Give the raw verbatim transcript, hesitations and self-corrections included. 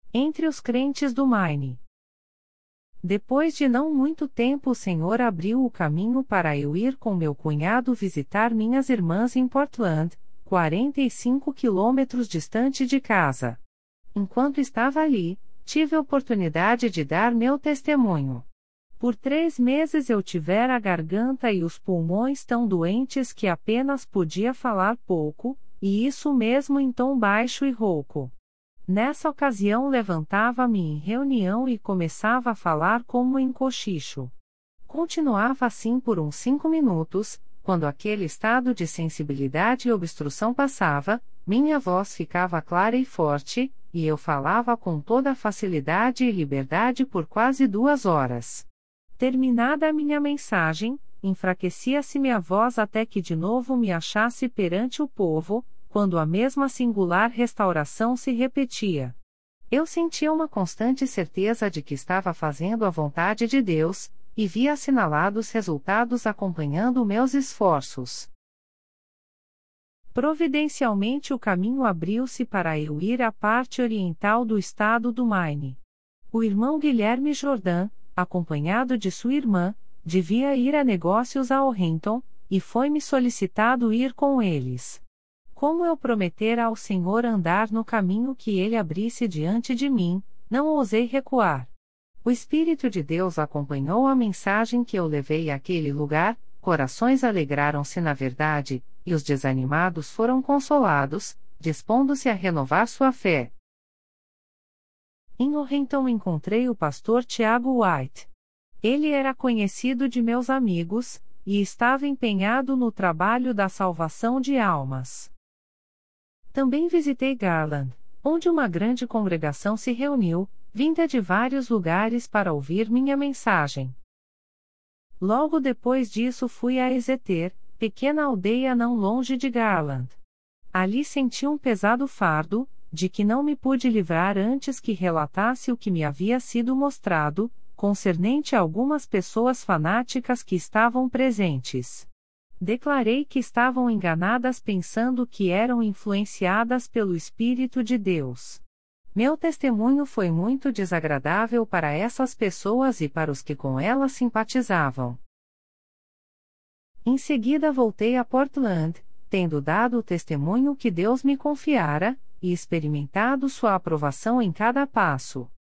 Entre os crentes do Maine. Depois de não muito tempo, o Senhor abriu o caminho para eu ir com meu cunhado visitar minhas irmãs em Portland, quarenta e cinco quilômetros distante de casa. Enquanto estava ali, tive a oportunidade de dar meu testemunho. Por três meses eu tivera a garganta e os pulmões tão doentes que apenas podia falar pouco, e isso mesmo em tom baixo e rouco. Nessa ocasião levantava-me em reunião e começava a falar como em cochicho. Continuava assim por uns cinco minutos, quando aquele estado de sensibilidade e obstrução passava, minha voz ficava clara e forte, e eu falava com toda a facilidade e liberdade por quase duas horas. Terminada a minha mensagem, enfraquecia-se minha voz até que de novo me achasse perante o povo, quando a mesma singular restauração se repetia. Eu sentia uma constante certeza de que estava fazendo a vontade de Deus, e via assinalados resultados acompanhando meus esforços. Providencialmente o caminho abriu-se para eu ir à parte oriental do estado do Maine. O irmão Guilherme Jordan, acompanhado de sua irmã, devia ir a negócios a Orrington, e foi-me solicitado ir com eles. Como eu prometera ao Senhor andar no caminho que ele abrisse diante de mim, não ousei recuar. O Espírito de Deus acompanhou a mensagem que eu levei àquele lugar, corações alegraram-se na verdade, e os desanimados foram consolados, dispondo-se a renovar sua fé. Em Orrington encontrei o pastor Tiago White. Ele era conhecido de meus amigos, e estava empenhado no trabalho da salvação de almas. Também visitei Garland, onde uma grande congregação se reuniu, vinda de vários lugares para ouvir minha mensagem. Logo depois disso fui a Exeter, pequena aldeia não longe de Garland. Ali senti um pesado fardo, de que não me pude livrar antes que relatasse o que me havia sido mostrado, concernente a algumas pessoas fanáticas que estavam presentes. Declarei que estavam enganadas pensando que eram influenciadas pelo Espírito de Deus. Meu testemunho foi muito desagradável para essas pessoas e para os que com elas simpatizavam. Em seguida voltei a Portland, tendo dado o testemunho que Deus me confiara, e experimentado sua aprovação em cada passo.